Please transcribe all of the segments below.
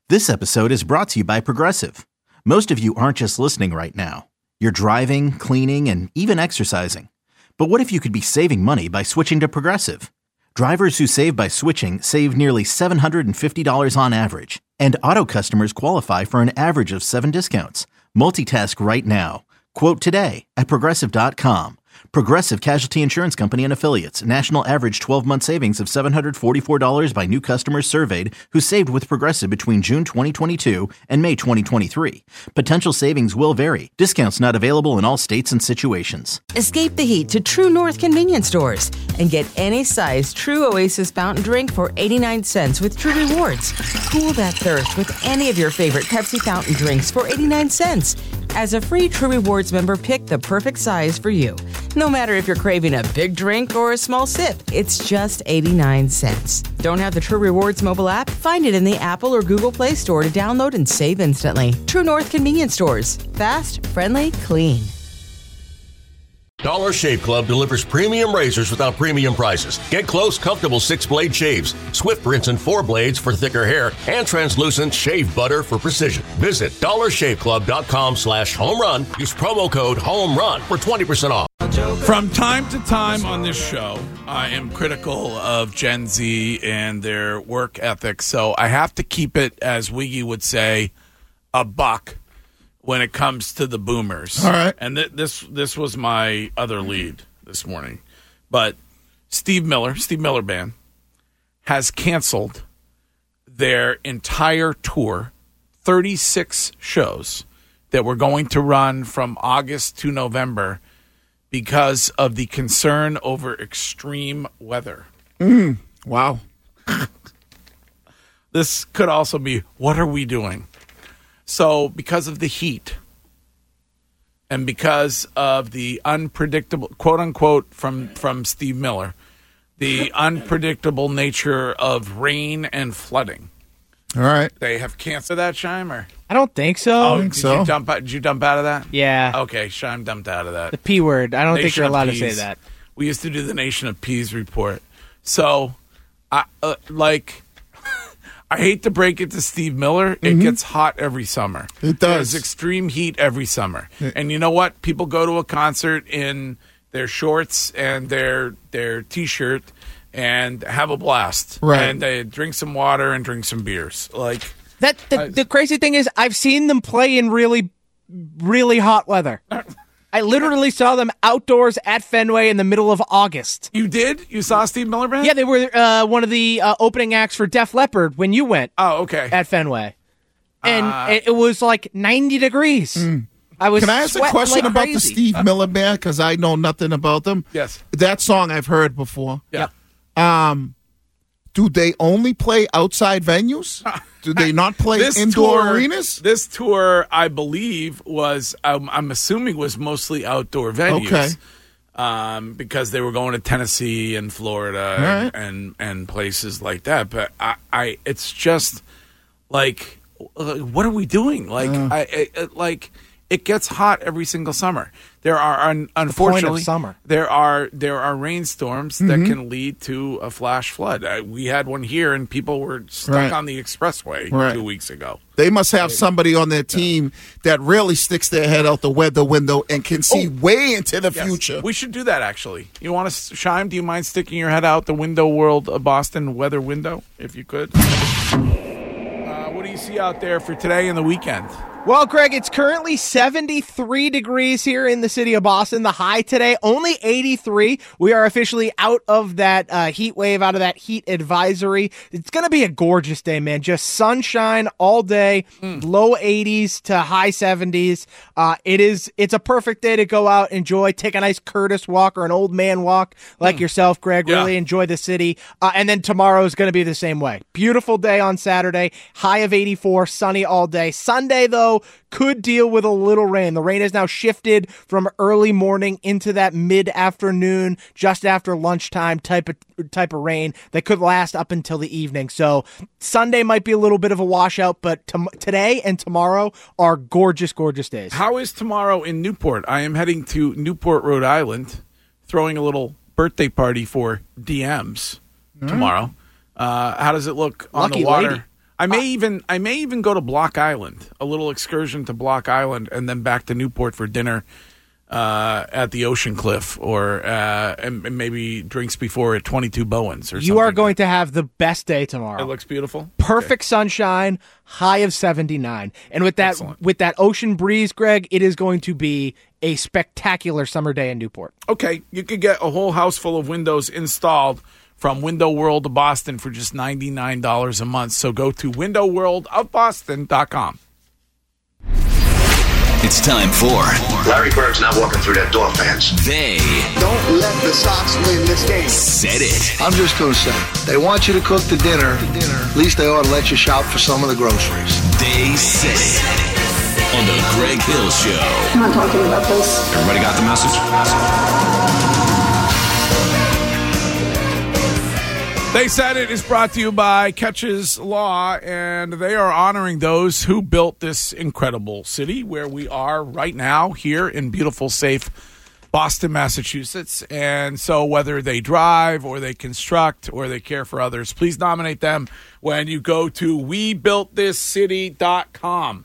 This episode is brought to you by Progressive. Most of you aren't just listening right now. You're driving, cleaning, and even exercising. But what if you could be saving money by switching to Progressive? Drivers who save by switching save nearly $750 on average. And auto customers qualify for an average of 7 discounts. Multitask right now. Quote today at Progressive.com. Progressive Casualty Insurance Company and Affiliates. National average 12-month savings of $744 by new customers surveyed who saved with Progressive between June 2022 and May 2023. Potential savings will vary. Discounts not available in all states and situations. Escape the heat to True North convenience stores and get any size True Oasis fountain drink for 89 cents with True Rewards. Cool that thirst with any of your favorite Pepsi fountain drinks for 89 cents. As a free True Rewards member, pick the perfect size for you. No matter if you're craving a big drink or a small sip, it's just 89 cents. Don't have the True Rewards mobile app? Find it in the Apple or Google Play Store to download and save instantly. True North convenience stores. Fast, friendly, clean. Dollar Shave Club delivers premium razors without premium prices. Get close, comfortable 6-blade shaves, swift rinse and 4 blades for thicker hair, and translucent shave butter for precision. Visit dollarshaveclub.com/home run. Use promo code HOMERUN for 20% off. From time to time on this show, I am critical of Gen Z and their work ethic, so I have to keep it, as Wiggy would say, a buck when it comes to the boomers. All right. And this was my other lead this morning. But Steve Miller Band, has canceled their entire tour, 36 shows that were going to run from August to November because of the concern over extreme weather. Wow. This could also be, what are we doing? So because of the heat and because of the unpredictable, quote unquote, from Steve Miller, the unpredictable nature of rain and flooding. All right. They have canceled that, Shimer? I don't think so. I think so. Did you dump out of that? Yeah. Okay, Shime dumped out of that. The P word. I don't think Nation you're of allowed to Peas. say that. We used to do the Nation of Peas report. So, I hate to break it to Steve Miller. It gets hot every summer. It does. There's extreme heat every summer. And you know what? People go to a concert in their shorts and their T-shirt and have a blast. Right. And they drink some water and drink some beers. Like The crazy thing is, I've seen them play in really, really hot weather. I literally saw them outdoors at Fenway in the middle of August. You did? You saw Steve Miller Band? Yeah, they were one of the opening acts for Def Leppard when you went. Oh, okay. At Fenway. And it was like 90 degrees. Can I I ask a question like about crazy. the Steve Miller Band? Because I know nothing about them. Yes. That song I've heard before. Yeah. Do they only play outside venues? Do they not play indoor arenas? This tour, I believe, was, I'm assuming, was mostly outdoor venues. Okay. Because they were going to Tennessee and Florida and places like that. But I it's just like, what are we doing? Like, it gets hot every single summer. There are unfortunately summer. There are rainstorms that can lead to a flash flood. We had one here, and people were stuck on the expressway 2 weeks ago. They must have somebody on their team that really sticks their head out the weather window and can see way into the future. We should do that, actually. You want to, Shime, do you mind sticking your head out the window world of Boston weather window, if you could? What do you see out there for today and the weekend? Well, Greg, it's currently 73 degrees here in the city of Boston. The high today, only 83. We are officially out of that heat wave, out of that heat advisory. It's going to be a gorgeous day, man. Just sunshine all day, low 80s to high 70s. It's a perfect day to go out, enjoy, take a nice Curtis walk or an old man walk like yourself, Greg. Really enjoy the city. And then tomorrow is going to be the same way. Beautiful day on Saturday, high of 84, sunny all day. Sunday, though, could deal with a little rain. The rain has now shifted from early morning into that mid-afternoon, just after lunchtime type of rain that could last up until the evening. So Sunday might be a little bit of a washout, but today and tomorrow are gorgeous, gorgeous days. How is tomorrow in Newport? I am heading to Newport, Rhode Island, throwing a little birthday party for DMs tomorrow. How does it look on Lucky the water? lady. I may even go to Block Island, a little excursion to Block Island, and then back to Newport for dinner at the Ocean Cliff, or and maybe drinks before at 22 Bowens or something. You are going to have the best day tomorrow. It looks beautiful. Perfect sunshine, high of 79. And with that ocean breeze, Greg, it is going to be a spectacular summer day in Newport. Okay, you could get a whole house full of windows installed from Window World of Boston for just $99 a month. So go to windowworldofboston.com. It's time for Larry Bird's not walking through that door, fans. They Don't let the Sox win this game. Said it. I'm just going to say, they want you to cook the dinner. At least they ought to let you shop for some of the groceries. They said it. On the Greg Hill Show. I'm not talking about this. Everybody got the message? They Said It is brought to you by Catches Law, and they are honoring those who built this incredible city where we are right now, here in beautiful, safe Boston, Massachusetts. And so whether they drive or they construct or they care for others, please nominate them when you go to webuiltthiscity.com.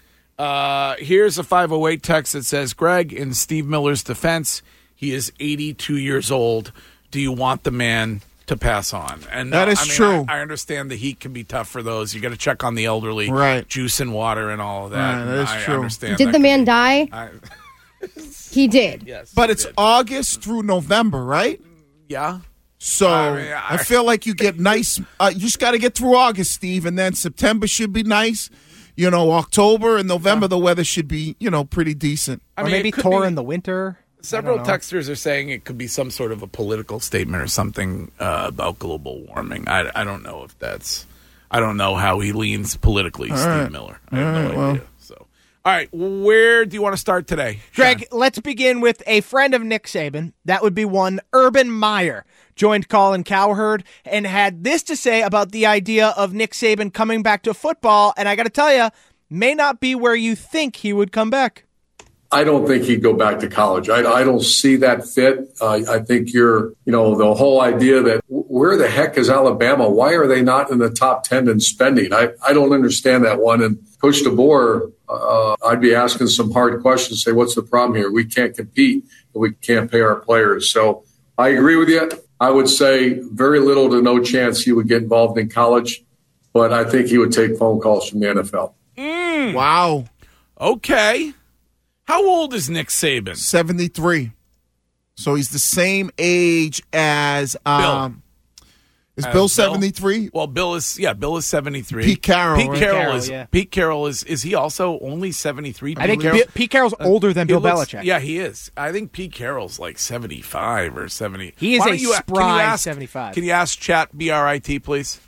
Here's a 508 text that says, Greg, in Steve Miller's defense, he is 82 years old. Do you want the man to pass on? And that is true. I understand the heat can be tough for those. You got to check on the elderly, right? Juice and water and all of that. Right, that is true. Understand. Did the man die? He did. Yes, but it's August through November, right? Yeah. So I feel like you get nice. You just got to get through August, Steve, and then September should be nice. October and November, the weather should be, pretty decent. Or maybe Tor in the winter. Several texters are saying it could be some sort of a political statement or something about global warming. I don't know if that's. I don't know how he leans politically, Steve Miller. I have no idea. So, all right, where do you want to start today, Greg? Let's begin with a friend of Nick Saban. That would be one Urban Meyer. Joined Colin Cowherd and had this to say about the idea of Nick Saban coming back to football. And I got to tell you, may not be where you think he would come back. I don't think he'd go back to college. I don't see that fit. I think the whole idea that where the heck is Alabama? Why are they not in the top 10 in spending? I don't understand that one. And Coach DeBoer, I'd be asking some hard questions, say, what's the problem here? We can't compete and we can't pay our players. So I agree with you. I would say very little to no chance he would get involved in college, but I think he would take phone calls from the NFL. Wow. Okay. How old is Nick Saban? 73. So he's the same age as Bill. Is Bill 73? Well, Bill is 73. Pete Carroll. Pete Carroll is he also only 73? I think Pete Carroll's older than Bill Belichick. Yeah, he is. I think Pete Carroll's like 75 or 70. He is spry 75. Can you ask Chat BRIT, please?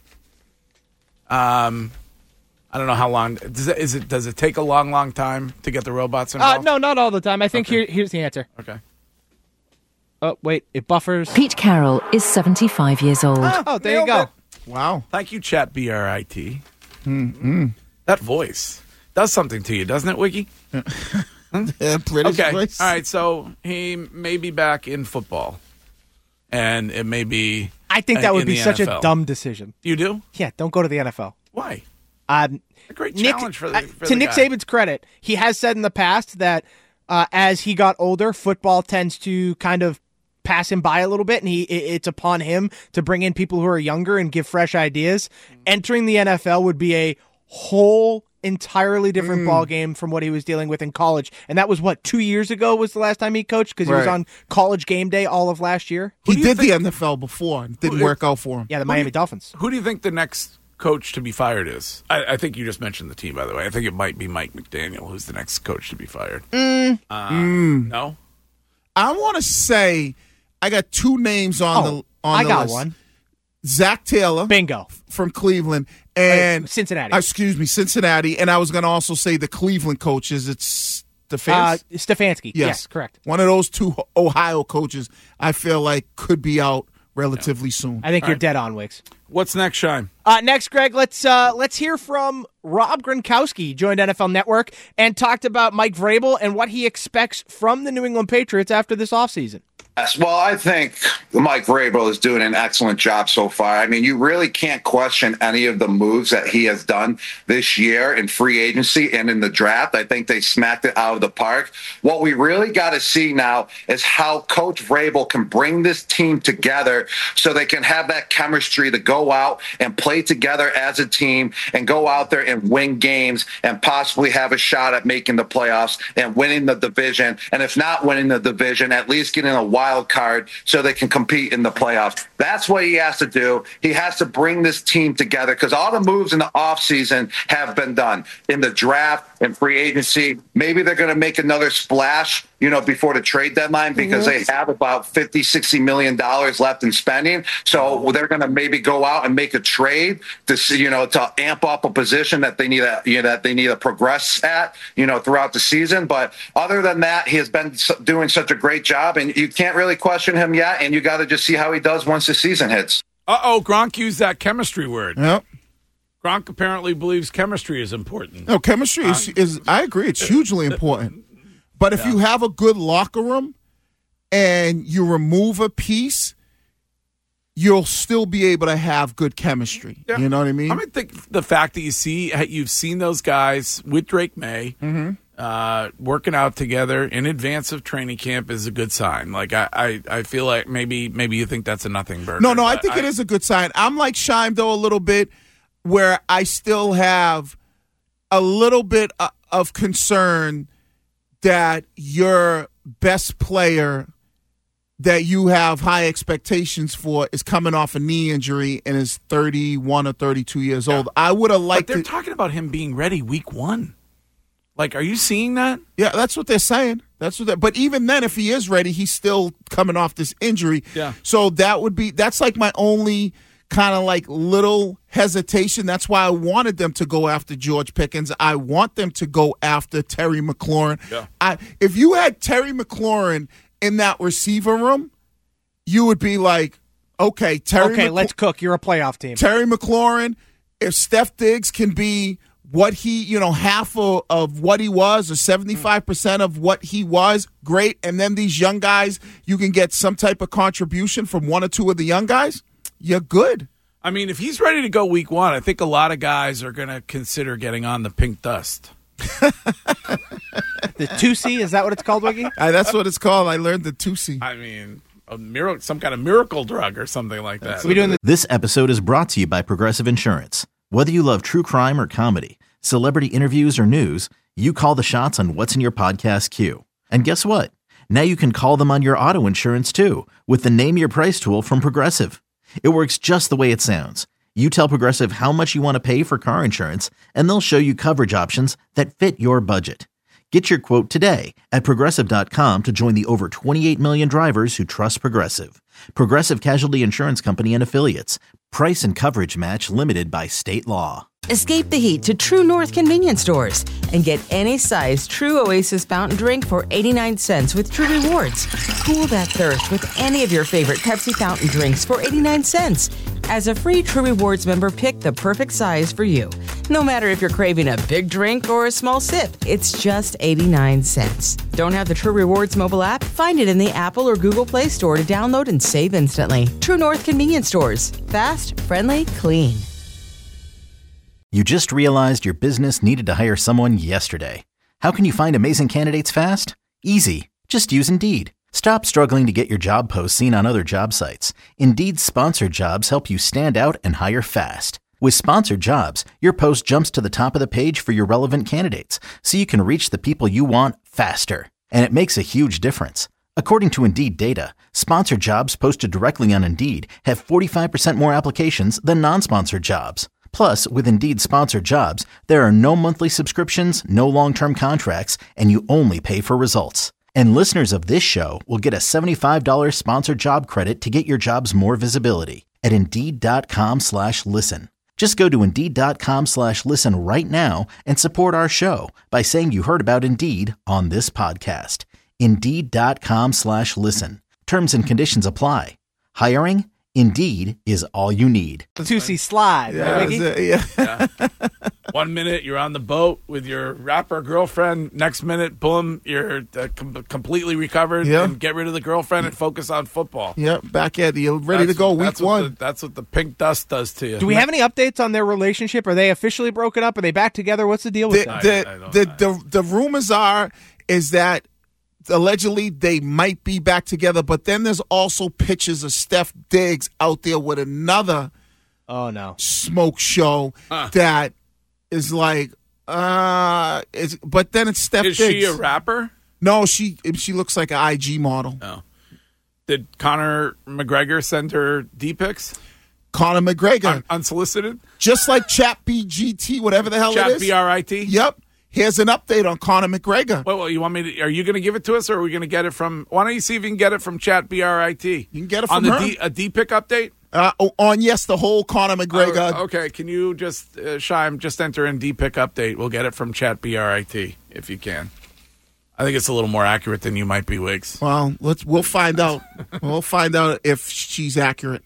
I don't know how long. Does it take a long time to get the robots involved? No, not all the time. I think here's the answer. Okay. Oh, wait, it buffers. Pete Carroll is 75 years old. Oh, there you go. Wow. Thank you, Chat BRIT. Mm-hmm. That voice does something to you, doesn't it, Wiggy? Yeah, British voice. All right, so he may be back in football, and it may be. I think that would be such NFL. a dumb decision. You do? Yeah, don't go to the NFL. Why? A great challenge for the Nick guy. Saban's credit, he has said in the past that as he got older, football tends to kind of pass him by a little bit, and it's upon him to bring in people who are younger and give fresh ideas. Entering the NFL would be a whole entirely different ball game from what he was dealing with in college. And that was 2 years ago was the last time he coached, because he was on College Game Day all of last year. He did the NFL before. It didn't work out for him. Yeah, the Miami Dolphins. Who do you think the next coach to be fired is? I think you just mentioned the team, by the way. I think it might be Mike McDaniel who's the next coach to be fired. No? I want to say I got two names on the I got list. one. Zach Taylor. Bingo. From Cleveland. And Cincinnati. Excuse me, Cincinnati. And I was going to also say the Cleveland coaches. It's Stefanski. Yes, correct. One of those two Ohio coaches I feel like could be out relatively soon. I think you're dead on, Wicks. What's next, Shime? Next, Greg, let's hear from Rob Gronkowski. He joined NFL Network and talked about Mike Vrabel and what he expects from the New England Patriots after this offseason. Yes, well, I think Mike Vrabel is doing an excellent job so far. I mean, you really can't question any of the moves that he has done this year in free agency and in the draft. I think they smacked it out of the park. What we really got to see now is how Coach Vrabel can bring this team together so they can have that chemistry to go out and play together as a team and go out there and win games and possibly have a shot at making the playoffs and winning the division. And if not winning the division, at least getting a wild card so they can compete in the playoffs. That's what he has to do. He has to bring this team together because all the moves in the offseason have been done in the draft and free agency. Maybe they're going to make another splash, before the trade deadline because they have about $50-60 million left in spending. So they're going to maybe go out and make a trade to amp up a position that they need to progress at, throughout the season. But other than that, he has been doing such a great job, and you can't really question him yet. And you got to just see how he does once the season hits. Gronk used that chemistry word. Yep. Gronk apparently believes chemistry is important. No, chemistry is I agree, it's hugely important. But if you have a good locker room and you remove a piece, you'll still be able to have good chemistry. Yeah. You know what I mean? I think the fact that you've seen those guys with Drake May working out together in advance of training camp is a good sign. Like I feel like maybe you think that's a nothing burger. No, I think it is a good sign. I'm like Shime though a little bit, where I still have a little bit of concern that your best player that you have high expectations for is coming off a knee injury and is 31 or 32 years old. I would have liked But they're talking about him being ready week 1. Like, are you seeing that? Yeah, that's what they're saying. But even then, if he is ready, he's still coming off this injury. Yeah. So that's like my only kind of like little hesitation. That's why I wanted them to go after George Pickens. I want them to go after Terry McLaurin. Yeah. If you had Terry McLaurin in that receiver room, you would be like, okay, let's cook. You're a playoff team. Terry McLaurin, if Steph Diggs can be what he, half of what he was or 75% of what he was, great. And then these young guys, you can get some type of contribution from one or two of the young guys, you're good. I mean, if he's ready to go week 1, I think a lot of guys are going to consider getting on the pink dust. The 2C, is that what it's called, Wiggy? That's what it's called. I learned the 2C. I mean, some kind of miracle drug or something like that. This episode is brought to you by Progressive Insurance. Whether you love true crime or comedy, celebrity interviews or news, you call the shots on what's in your podcast queue. And guess what? Now you can call them on your auto insurance too with the Name Your Price tool from Progressive. It works just the way it sounds. You tell Progressive how much you want to pay for car insurance, and they'll show you coverage options that fit your budget. Get your quote today at Progressive.com to join the over 28 million drivers who trust Progressive. Progressive Casualty Insurance Company and Affiliates. Price and coverage match limited by state law. Escape the heat to True North convenience stores and get any size True Oasis fountain drink for 89 cents with True Rewards. Cool that thirst with any of your favorite Pepsi fountain drinks for 89 cents. As a free True Rewards member, pick the perfect size for you. No matter if you're craving a big drink or a small sip, it's just 89 cents. Don't have the True Rewards mobile app? Find it in the Apple or Google Play Store to download and save instantly. True North convenience stores. Fast, friendly, clean. You just realized your business needed to hire someone yesterday. How can you find amazing candidates fast? Easy. Just use Indeed. Stop struggling to get your job posts seen on other job sites. Indeed's sponsored jobs help you stand out and hire fast. With sponsored jobs, your post jumps to the top of the page for your relevant candidates, so you can reach the people you want faster. And it makes a huge difference. According to Indeed data, sponsored jobs posted directly on Indeed have 45% more applications than non-sponsored jobs. Plus, with Indeed sponsored jobs, there are no monthly subscriptions, no long-term contracts, and you only pay for results. And listeners of this show will get a $75 sponsored job credit to get your jobs more visibility at Indeed.com/listen. Just go to Indeed.com/listen right now and support our show by saying you heard about Indeed on this podcast. Indeed.com/listen. Terms and conditions apply. Hiring? Indeed is all you need. The 2C slide. Yeah, right, Mickey? yeah. 1 minute you're on the boat with your rapper girlfriend. Next minute, boom, you're completely recovered. Yeah. And get rid of the girlfriend and focus on football. Yep, back at you, ready to go week one. That's what the pink dust does to you. Do we have any updates on their relationship? Are they officially broken up? Are they back together? What's the deal with that? The rumors is that allegedly they might be back together, but then there's also pictures of Steph Diggs out there with another smoke show that is like but then it's Steph Diggs. Is she a rapper? No, she looks like an IG model. Oh. Did Conor McGregor send her D-pics? Conor McGregor. Unsolicited? Just like ChatBGT, whatever the hell it is. ChatBRIT? Yep. Here's an update on Conor McGregor. Well, you want me to? Are you going to give it to us, or are we going to get it from? Why don't you see if you can get it from ChatBRIT? You can get it from on her. A D-pic update. The whole Conor McGregor. Okay, can you just Shime just enter in D-pic update? We'll get it from ChatBRIT if you can. I think it's a little more accurate than you might be, Wiggs. Well, we'll find out. We'll find out if she's accurate.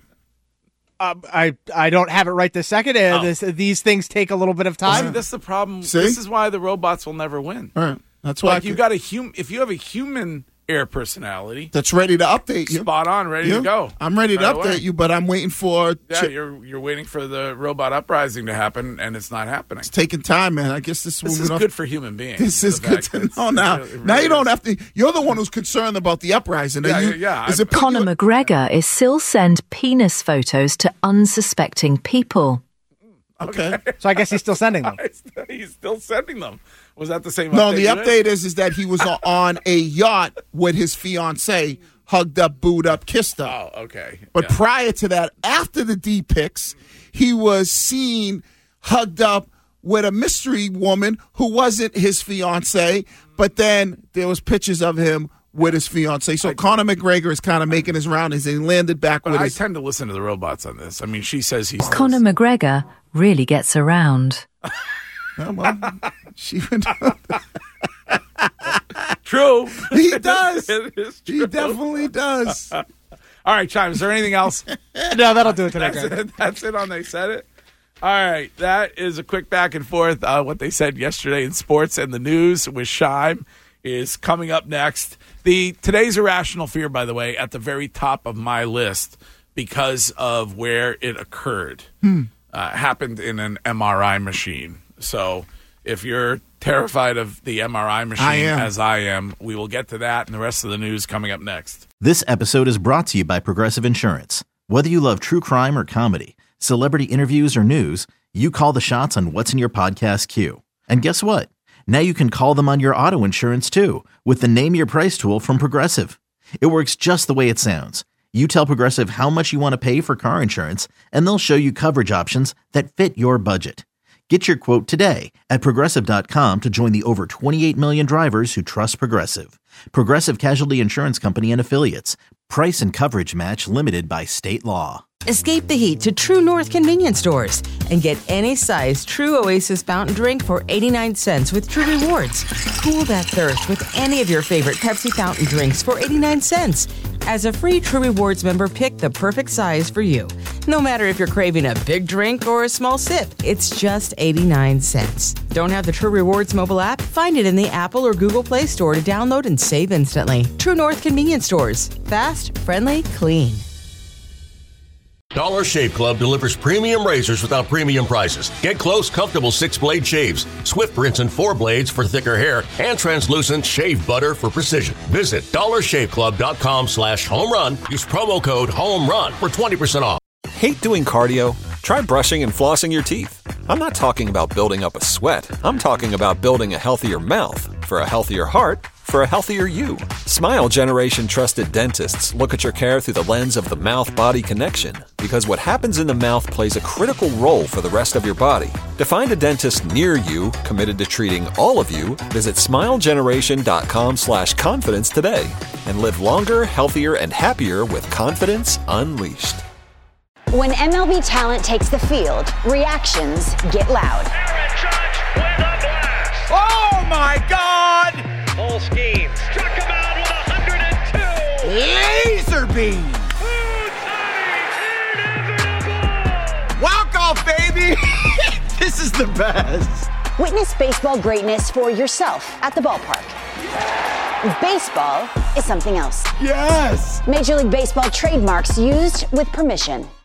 I don't have it right this second. These things take a little bit of time. See, that's the problem. See? This is why the robots will never win. All right. That's why you got if you have a human air personality that's ready to update you, spot on, ready to go. I'm ready to update you, but I'm waiting for. You're waiting for the robot uprising to happen, and it's not happening. It's taking time, man. I guess this is good for human beings. This is good to know now. Now you don't have to. You're the one who's concerned about the uprising. Conor McGregor is still send penis photos to unsuspecting people. Okay. So I guess he's still sending them. He's still sending them. Was that the same? No, the update is that he was on a yacht with his fiancée, hugged up, booed up, kissed her. Oh, okay. But prior to that, after the D-pics, he was seen hugged up with a mystery woman who wasn't his fiancée, but then there was pictures of him with his fiancée. So Conor McGregor is kind of making his round as he landed back with I tend to listen to the robots on this. I mean, she says he's... Conor McGregor really gets around. Well, she would... True. He does. It is true. He definitely does. All right, Chime, is there anything else? No, that'll do it today. That's it on They Said It. All right, that is a quick back and forth. What they said yesterday in sports and the news with Shime is coming up next. Today's Irrational Fear, by the way, at the very top of my list because of where it occurred. Happened in an MRI machine. So if you're terrified of the MRI machine, as I am, we will get to that and the rest of the news coming up next. This episode is brought to you by Progressive Insurance. Whether you love true crime or comedy, celebrity interviews or news, you call the shots on what's in your podcast queue. And guess what? Now you can call them on your auto insurance too with the Name Your Price tool from Progressive. It works just the way it sounds. You tell Progressive how much you want to pay for car insurance, and they'll show you coverage options that fit your budget. Get your quote today at Progressive.com to join the over 28 million drivers who trust Progressive. Progressive Casualty Insurance Company and Affiliates. Price and coverage match limited by state law. Escape the heat to True North convenience stores and get any size True Oasis fountain drink for 89 cents with True Rewards. Cool that thirst with any of your favorite Pepsi fountain drinks for 89 cents. As a free True Rewards member, pick the perfect size for you. No matter if you're craving a big drink or a small sip, it's just 89 cents. Don't have the True Rewards mobile app? Find it in the Apple or Google Play Store to download and save instantly. True North convenience stores. Fast, friendly, clean. Dollar Shave Club delivers premium razors without premium prices. Get close, comfortable 6-blade shaves, Swift rinse and 4 blades for thicker hair, and translucent shave butter for precision. Visit dollarshaveclub.com/home run. Use promo code HOMERUN for 20% off. Hate doing cardio? Try brushing and flossing your teeth. I'm not talking about building up a sweat. I'm talking about building a healthier mouth for a healthier heart for a healthier you. Smile Generation trusted dentists look at your care through the lens of the mouth-body connection because what happens in the mouth plays a critical role for the rest of your body. To find a dentist near you committed to treating all of you, visit smilegeneration.com/confidence today and live longer, healthier, and happier with confidence unleashed. When MLB talent takes the field, reactions get loud. Aaron Judge with a blast. Oh my God! Full scheme. Struck him out with 102. Laser beam. baby. This is the best. Witness baseball greatness for yourself at the ballpark. Baseball is something else. Yes. Major League Baseball trademarks used with permission.